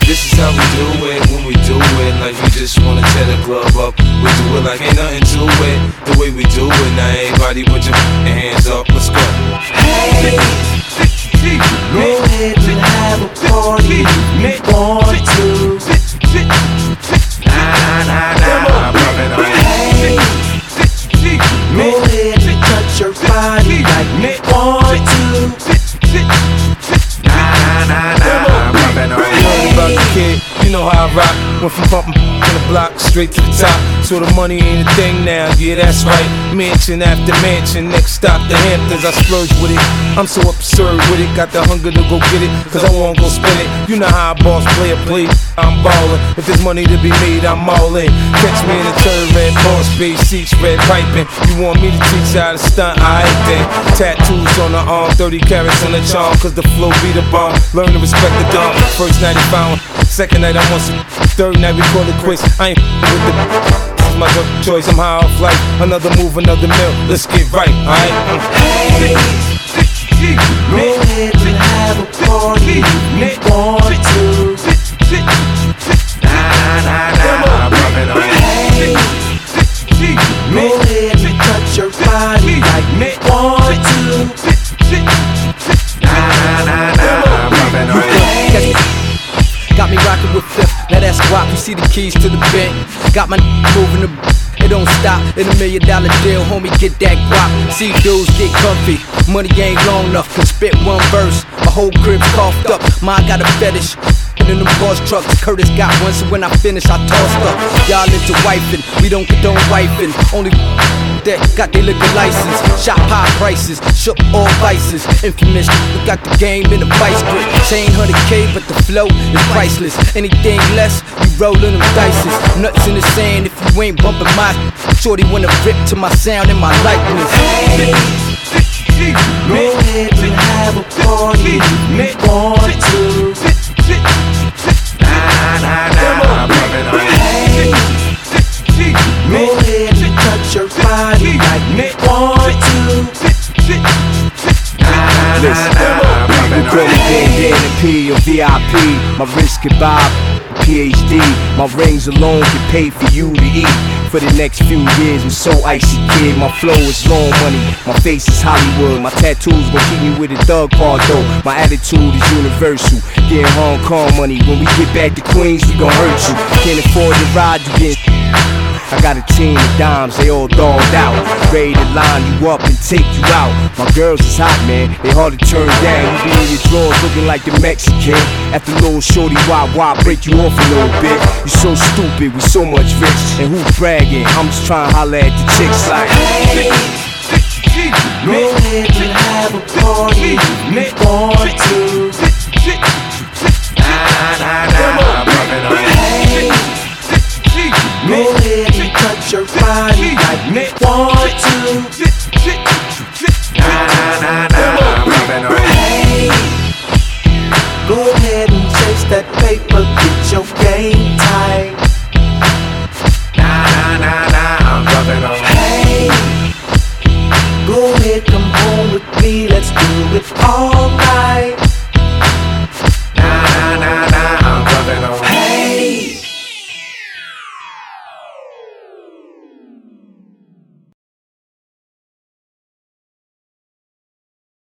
This is how we do it when we do it. Like we just wanna tear the club up. We do it like ain't nothing to it. The way we do it. Now everybody put your hands up. Let's go. Hey, go ahead and have a party if you want to. Nah, nah, nah, Hey, go ahead and touch your body like you want to. Nah, nah, nah, About the kid, you know how I rock. Went from bumping on the block straight to the top. So the money ain't a thing now, yeah that's right. Mansion after mansion, next stop the Hamptons. I splurge with it, I'm so absurd with it. Got the hunger to go get it, cause I won't go spend it. You know how a boss player play, I'm ballin'. If there's money to be made, I'm all in. Catch me in the third red boss, base seats, red piping. You want me to teach you how to stunt, I ain't then. Tattoos on the arm, 30 carats on the charm, cause the flow be the bomb. Learn to respect the dumb. First night he found, second night I want some. Third night we call it quits. I ain't with the. This is my choice. I'm high off life. Another move, another meal. Let's get right, alright? Hey, go ahead and have a party if you want to. nah, nah, nah. Hey, go ahead and touch your body like you want to. Nah, nah, nah. Hey, Got me rockin' with Fifth, now that's guap. You see the keys to the bank. Got my moving the it don't stop. In $1 million deal, homie, get that guap. See dudes get comfy, money ain't long enough. Can spit one verse, my whole crib's coughed up. Mine got a fetish in them boss trucks. Curtis got one, so when I finish, I tossed up. Y'all into wifing, we don't condone wifing. Only that got their liquor license. Shop high prices, shook all vices. Infamous, we got the game in the vice grip. Chain 100K, but the flow is priceless. Anything less, you rollin' them dices. Nuts in the sand if you ain't bumpin' my shorty wanna rip to my sound and my likeness. hey, go ahead and have a party if you want to. Nah, nah, nah. Hey, go ahead and touch your body like you want to. You call me Bandana P or VIP. My wrist can buy PhD. My rings alone can pay for you to eat. For the next few years, I'm so icy, kid. My flow is long money, my face is Hollywood. My tattoos gon' keep me with a thug part though. My attitude is universal. Getting Hong Kong money. When we get back to Queens, we gon' hurt you. Can't afford to ride, you get. I got a team of dimes, they all dogged out. Ready to line you up and take you out. My girls is hot, man, they hard to turn down. You be in your drawers looking like the Mexican. After little shorty, why break you off a little bit? You so stupid with so much rich. And who's bragging? I'm just trying to holler at the chicks like, Hey, go ahead and have a party if you want to. Nah, nah, nah. Hey, go ahead and touch your body like you want to. Nah, nah, nah. Hey, go ahead and chase that paper, get your game tight. Nah, nah, nah. I'm rubbing on. Hey, go ahead, come home with me, let's do it all